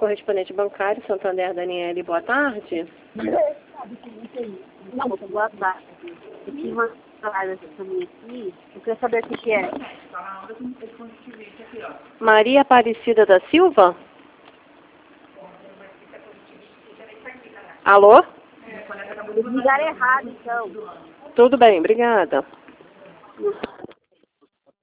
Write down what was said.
correspondente bancário, Santander, Daniele, boa tarde. Não, boa tarde. Eu tinha uma palavra para mim aqui, eu queria saber o que é. Maria Aparecida da Silva? Alô? Eles ligaram errado, então. Tudo bem, obrigada.